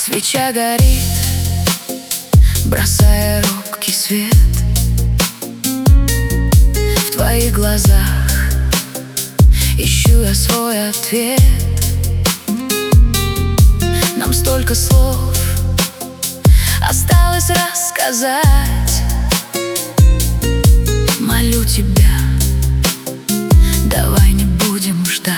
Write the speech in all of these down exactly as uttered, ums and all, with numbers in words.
Свеча горит, бросая робкий свет. В твоих глазах ищу я свой ответ. Нам столько слов осталось рассказать. Молю тебя, давай не будем ждать.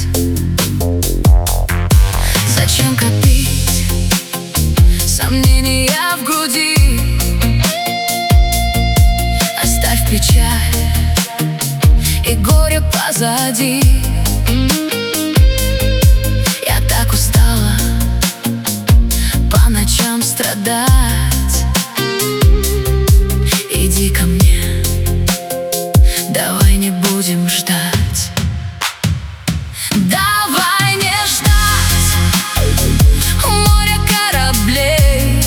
Зачем копить сомнения в груди? Оставь печаль и горе позади. Я так устала по ночам страдать. Иди ко мне, давай не будем ждать. Давай не ждать у моря кораблей.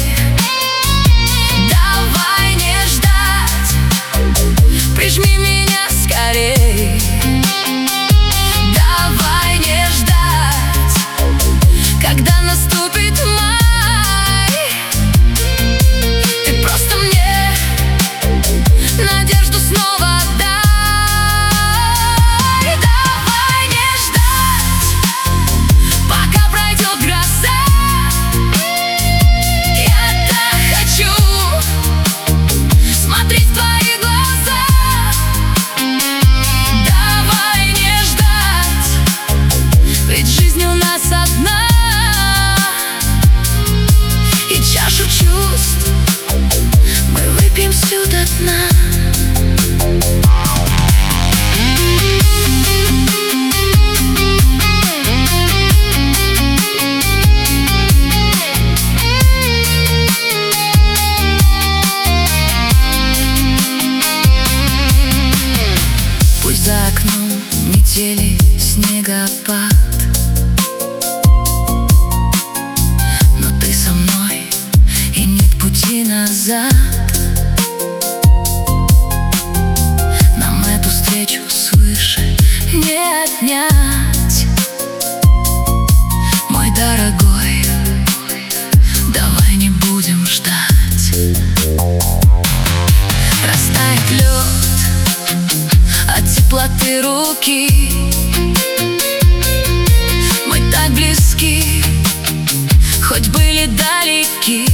Давай не ждать, прижми меня скорей. Давай не ждать, когда наступит май. Ты просто мне надежду снова дай. Давай не ждать, пока пройдет гроза. Я так хочу смотреть в твои глаза. Давай не ждать, ведь жизнь у нас одна. И чашу чувств мы выпьем всю до дна. Пусть за окном метели, снегопад, но ты со мной, и нет пути назад. Нам эту встречу свыше не отнять. Мой дорогой, давай не будем ждать. Растает лед от теплоты руки. Мы так близки, хоть были далеки.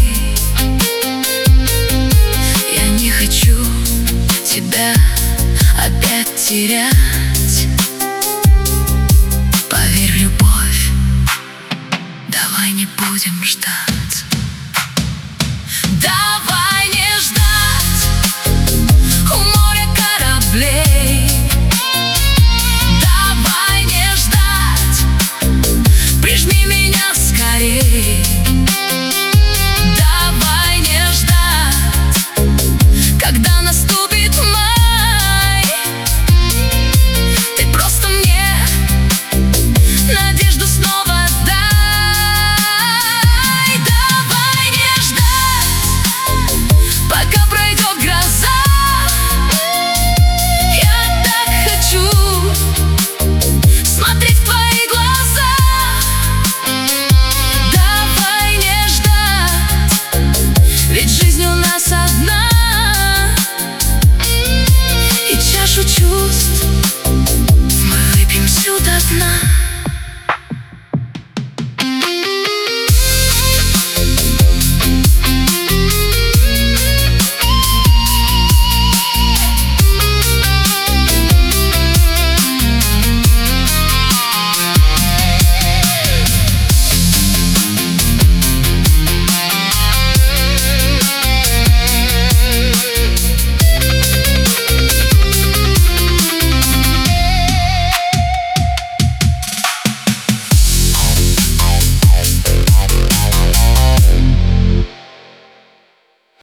Я не хочу тебя опять терять. Поверь в любовь, давай не будем ждать.